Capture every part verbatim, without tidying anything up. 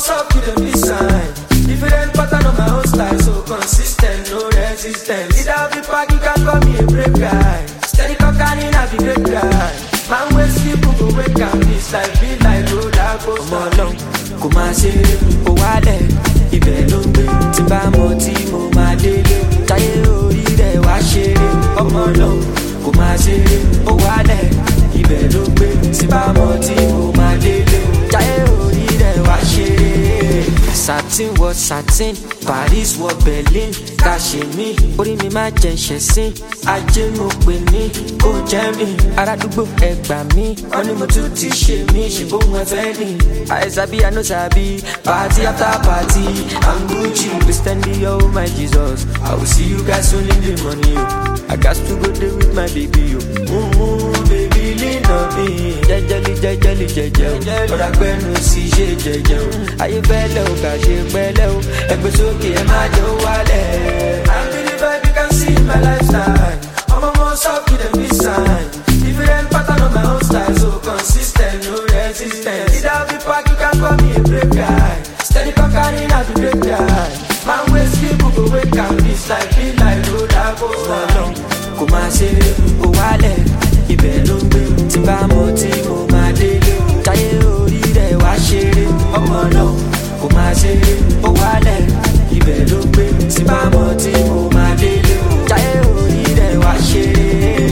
what's up with the design? Different pattern on my own style, so consistent, no resistance. Either I'll be packed, you can call me a brave guy. Steady cocaine, I'll be great guy. Man, when sleep, we go wake up. This life be like roller coaster. Come along, come and say, oh, wale. Ibẹ̀ ló ń gbé, tí bá mọ̀ tí mo máa délé. Táyé orí rẹ̀ wá ṣeré. Ọmọ náà kò máa ṣeré, ó wálẹ̀. Ibẹ̀ ló ń gbé, tí bá mọ̀ tí mo máa délé. Táyé orí rẹ̀ wá ṣeré. Satin wọ satin, Paris wọ Berlin. Ká ṣe mí, orí mi máa jẹ ṣẹ̀sín. Ajé mo pè ní, kò jẹ́ mi. Arádúgbò ẹ gbà mí, wọ́n ní mo tún ti ṣe mí. Ṣé bóun ẹ fẹ́ ni? Àìsàbí àná sàbí, party after party. I'm Gucci, Christian Dior, my Jesus. I will see you guys soon in the money, yo. I got to go there with my baby, yo. Mmm, baby, lean on me. Jẹjẹli, jẹjẹli, jẹjẹ o. Ọ̀rọ̀ àgbẹ̀nu sì ṣe jẹjẹ o. Ayé fẹ́lẹ̀ o, kà ṣe pẹ́lẹ́ o. Ẹgbẹ́ sókè ẹ má jẹ́ ó wálẹ̀. I'm really vibe, you can see my lifestyle. I'm almost up with a design. Different pattern on my own style, so consistent, no resistance. Either I'll be packed, you can call me a brave guy. Steady cocaine, I'll be great guy. Man, when sleep, we go wake up. This life be like roller coaster. Kò máa ṣe ó wálẹ̀, ibẹ̀ ló ń gbé. Tí bá mọ̀ tí mo máa délé. Táyé orí rẹ̀ wá ṣeré. Ọmọ náà kò máa ṣe ó wálẹ̀, ibẹ̀ ló ń gbé. Tí bá mọ̀ tí mo máa délé. Táyé orí rẹ̀ wá ṣeré.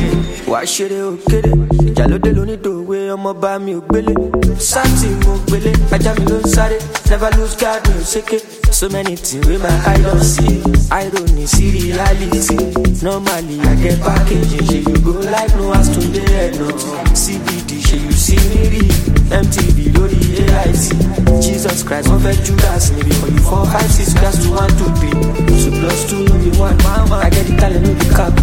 Wá ṣeré òkèlè, ìjà ló dé lónídòwe, ọmọ bá mi ò gbélé. Sáàtì mo gbélé, ajá mi ló ń sáré. Never lose guard, mi ò ṣéké. So many things with my eye don't see. Irony, see reality. Normally I get packaging. She you go like no ass to the head note. C B D, she you see me read. M T V, Lodi, A I C. Jesus Christ, one fed Judas. Maybe for you four, five, six, class two, one, two, three. Two plus two, no be one. I get the talent, no be cap.